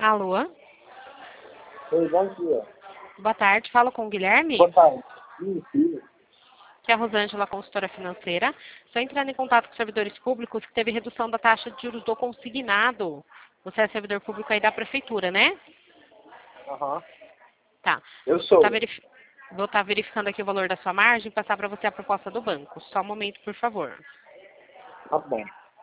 Alô? Oi, bom dia. Boa tarde, falo com o Guilherme. Boa tarde. Sim. Que é a Rosângela, consultora financeira. Estou entrando em contato com servidores públicos que teve redução da taxa de juros do consignado. Você é servidor público aí da prefeitura, né? Aham. Tá. Eu sou. Vou estar verificando aqui o valor da sua margem e passar para você a proposta do banco. Só um momento, por favor. Tá bom.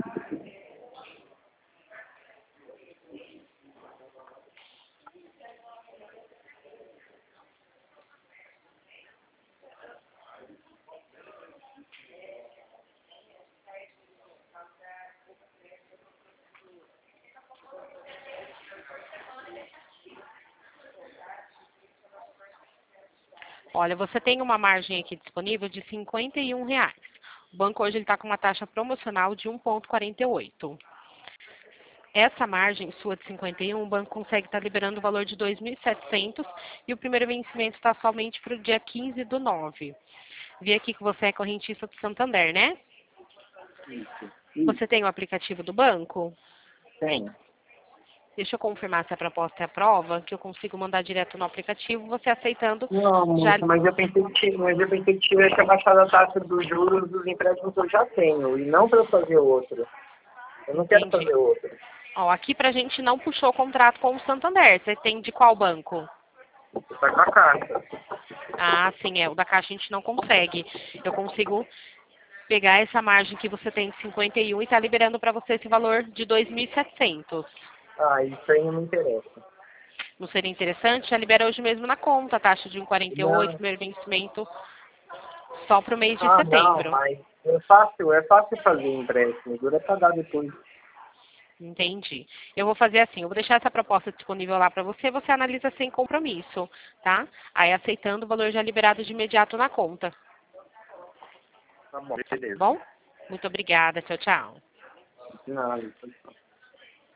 Olha, você tem uma margem aqui disponível de R$ 51. O banco hoje está com uma taxa promocional de 1,48. Essa margem sua de 51, o banco consegue estar liberando o valor de 2.700 e o primeiro vencimento está somente para o dia 15/9. Vi aqui que você é correntista do Santander, né? Isso. Você tem o aplicativo do banco? Tem. Deixa eu confirmar se a proposta é a prova, que eu consigo mandar direto no aplicativo, você aceitando Não, já. moça, mas eu pensei que tivesse abaixado a taxa dos juros dos empréstimos que eu já tenho, e não para eu fazer outro. Eu não quero Entendi. fazer outro. Ó, aqui pra gente não puxou o contrato com o Santander. Você tem de qual banco? Você tá com a caixa. Ah, sim, o da Caixa a gente não consegue. Eu consigo pegar essa margem que você tem de 51 e tá liberando para você esse valor de 2.700. Ah, isso aí não me interessa. Não seria interessante? Já libera hoje mesmo na conta, a taxa de 1,48, Não. primeiro vencimento só pro mês de Não, setembro. mas é fácil fazer empréstimo, dura pagar depois. Entendi. Eu vou fazer assim, eu vou deixar essa proposta disponível lá para você, você analisa sem compromisso, tá? Aí aceitando o valor já liberado de imediato na conta. Tá bom, Tá beleza. bom? Muito obrigada. Tchau, tchau. De nada.